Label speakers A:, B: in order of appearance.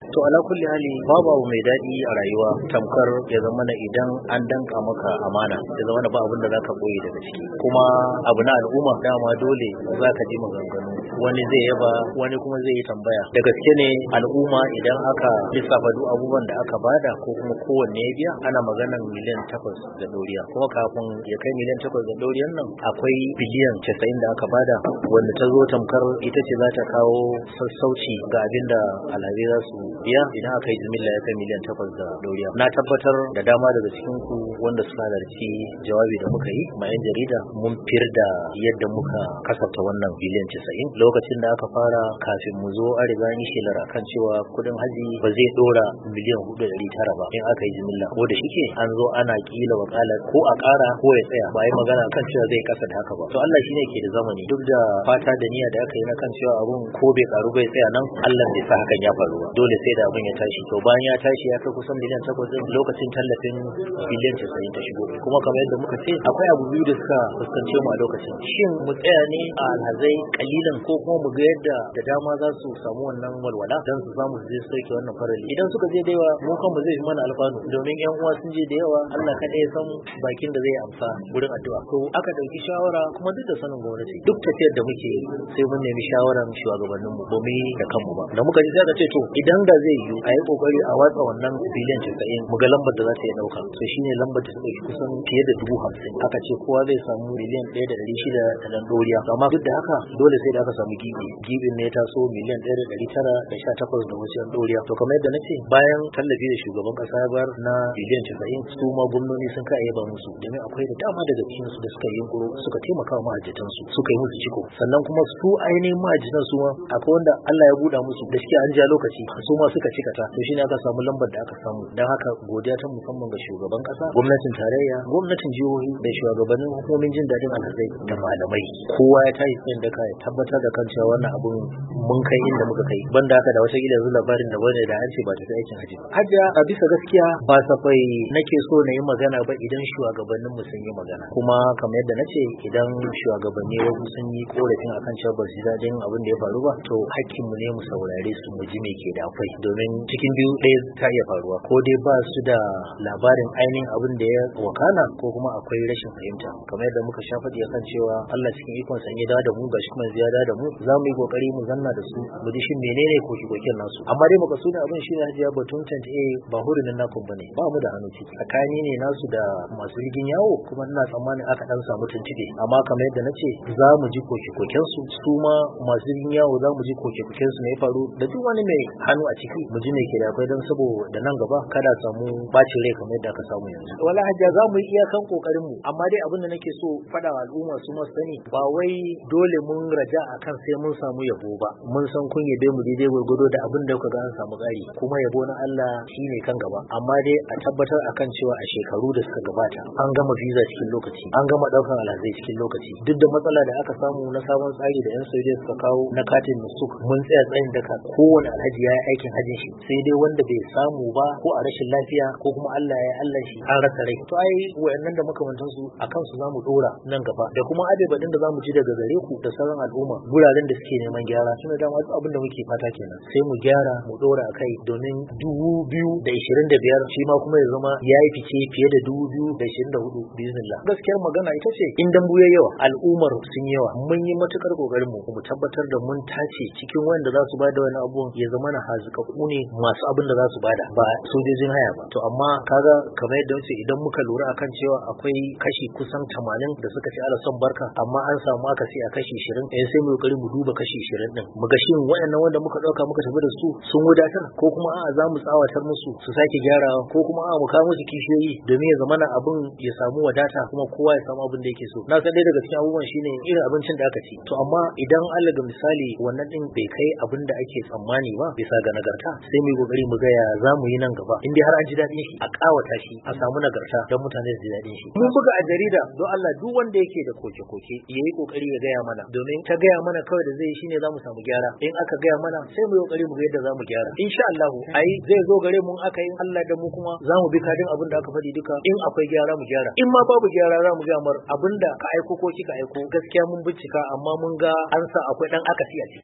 A: To ala kulli hali babu abu mai daɗi a rayuwa tamkar ya zama na idan an danka maka amana ya zama na ba abin da zaka boye daga ciki kuma abu na al'umma dama dole zaka ji maganganu wani zai yaba wani kuma zai yi tambaya da gaske ne al'umma idan aka lissafa duk abubuwan da aka bada ko kuma kowanne ya biya ana maganar miliyan 8 da doriya kuma kafin ya kai miliyan 8 da doriyan nan akwai biliyan 90 da aka bada wanda ta zo tamkar ita ce za ta kawo sassauci ga abin da alhazai za su biya idan aka yi jimilla ya kai miliyan 8 da doriya. Na tabbatar da dama daga cikin ku wanda suka halarci jawabi da muka yi ma 'yan jarida mun fir da yadda muka kasafta wannan biliyan 90 lokacin da aka fara kafin mu zo an riga ni shelar akan cewa kudin haji ba zai dora miliyan 4,900 ba in aka yi jimilla ko da shike an zo ana kila wakala ko a kara ko ya tsaya ba yi magana kan cewa zai kasa da haka ba. To Allah shine ke da zamani duk da fata da niyya da aka yi na kan cewa abun ko bai karu bai tsaya nan Allah bai sa hakan ya faru ba dole sai da abin ya tashi. To bayan ya tashi ya kai kusan miliyan 8 din lokacin tallafin biliyan 90 ta shigo kuma kamar yadda muka ce akwai abu biyu da suka fuskance mu a lokacin shin mu tsaya ne a alhazai kalilan ko kuma mu ga yadda da dama za su samu wannan walwala dan su samu su je su sauke wannan farali idan suka je da yawa mu kan mu zai fi mana alfanu domin yan uwa sun je da yawa Allah kadai ya san bakin da zai amsa wurin addu'a. To aka dauki shawara kuma duk da sanin gwamnati duk tafiyar da muke sai mun nemi shawaran shugabannin mu ba mu yi da kanmu ba da muka ji sai ka ce to idan da zai yi a yi kokari a watsa wannan biliyan 90 mu ga lambar da za ta yi dauka to shine lambar da ta dauki kusan fiye da 50,000 aka ce kowa zai samu miliyan 1,600 da dan doriya amma duk da haka dole sai da aka samu gibin ne ya taso miliyan 1,918 da wasu doriya. To kamar yadda nace bayan tallafi da shugaban kasa ya bayar na biliyan 90 su ma gwamnati sun ka yaba musu domin akwai da dama daga cikin su da suka yi yunkuro suka taimaka wa mahajjatan su suka yi musu ciko sannan kuma su ainihin mahajjatan su ma akwai wanda Allah ya buɗa musu da shi an ja lokaci su ma suka cika ta to shine aka samu lambar da aka samu dan haka godiya ta musamman ga shugaban kasa gwamnatin tarayya gwamnatin jihohi da shugabannin hukumomin jin dadin alhazai da malamai kowa ya tayi tsayin da ya tabbatar da kan cewa wannan abun mun kai inda muka kai banda haka da wata kila yanzu labarin da bane da an ce ba ta fi aikin haji ba hajja a bisa gaskiya ba safai nake so na yi magana ba idan shugabannin mu sun yi magana kuma kamar yadda nace idan shugabanni wasu sun yi korafin akan cewa ba su ji dadin abin da ya faru ba to hakkin mu ne mu saurare su mu ji me ke da akwai domin cikin biyu ɗaya ta iya faruwa ko dai ba su da labarin ainihin abin da ya wakana ko kuma akwai rashin fahimta kamar yadda muka sha faɗi akan cewa Allah cikin ikon sa ya da mu gashi kuma ziyada da mu za mu yi kokari mu zanna da su mu ji shin menene kokin nasu amma dai muka suna abin shi ne hajiya batun tantance ba hurumin nakun bane ba mu da hannu ciki tsakani ne nasu da masu rigin yawo kuma ina tsammanin aka dan samu tuntube amma kamar yadda nace za mu ji kokin su ma masu rigin yawo za mu ji kokin su ne ya faru da duk wani mai hannu a ciki mu ji ne ke da akwai dan saboda nan gaba kada samu bacin rai kamar yadda aka samu yanzu wala hajiya za mu yi iyakan kokarin mu amma dai abin da nake so faɗa wa al'umma su ma sani ba wai dole mun raja akan sai mun samu yabo ba mun san kun yabe mu daidai gwargwado da abin da kuka ga an samu ƙari kuma yabo na Allah shine kan gaba amma dai a tabbatar akan cewa a shekaru da suka gabata an gama visa cikin lokaci an gama ɗaukar alhazai cikin lokaci duk da matsala da aka samu na sabon tsari da yan Saudiya suka kawo na katin nusuk mun tsaya tsayin daka kowane alhaji ya yi aikin hajjin shi sai dai wanda bai samu ba ko a rashin lafiya ko kuma Allah ya Allah shi an rasa rai to ai wayannan da makamantan su akan su zamu dora nan gaba da kuma adabadin da zamu ji daga gare ku da sauran al'umma guraren da suke neman gyara tunda da wasu abin da muke fata kenan sai mu gyara mu dora akai domin 2025 shi ma kuma ya zama yayi fice fiye da 2024 bismillah. Gaskiyar magana ita ce in dambu yayi yawa al'ummar sun yawa mun yi matukar kokarin mu tabbatar da mun tace cikin wanda za su bada wani abubuwan ya zama na hazikaku ne masu abin da za su bada ba sojojin haya ba to amma kaga kamar yadda wace idan muka lura akan cewa akwai kashi kusan 80 da suka ce ala son barka amma an samu akasi a kashi 20 sai mu kokari mu duba kashi 20 din mu ga shin wayannan wanda muka dauka muka tafi da su sun wadatar ko kuma a'a za mu tsawatar musu su sake gyarawa ko kuma a'a mu kawo musu kishiyoyi domin ya zama na abin ya samu wadata kuma kowa ya samu abin da yake so. Na san dai daga cikin abubuwan shine irin abincin da aka ci to amma idan Allah ga misali wannan din bai kai abin da ake tsammani ba bisa ga nagarta sai mu yi kokari mu ga ya za mu yi nan gaba in dai har an ji dadin shi a kawata shi a samu nagarta don mutane su ji dadin shi. Mun buga a jarida don Allah duk wanda yake da koke-koke yayi kokari ya gaya mana domin ta gaya mana kawai da zai shine za mu samu gyara in aka gaya mana sai mu yi kokari mu ga yadda za mu gyara insha Allah ai zai zo gare mu aka yi Allah da mu kuma za mu bi kadin abin da aka faɗi duka in akwai gyara mu gyara in ma babu gyara za mu ga mar abinda ka aiko ko kika aiko gaskiya mun bincika amma mun ga an sa akwai dan akasi a ciki.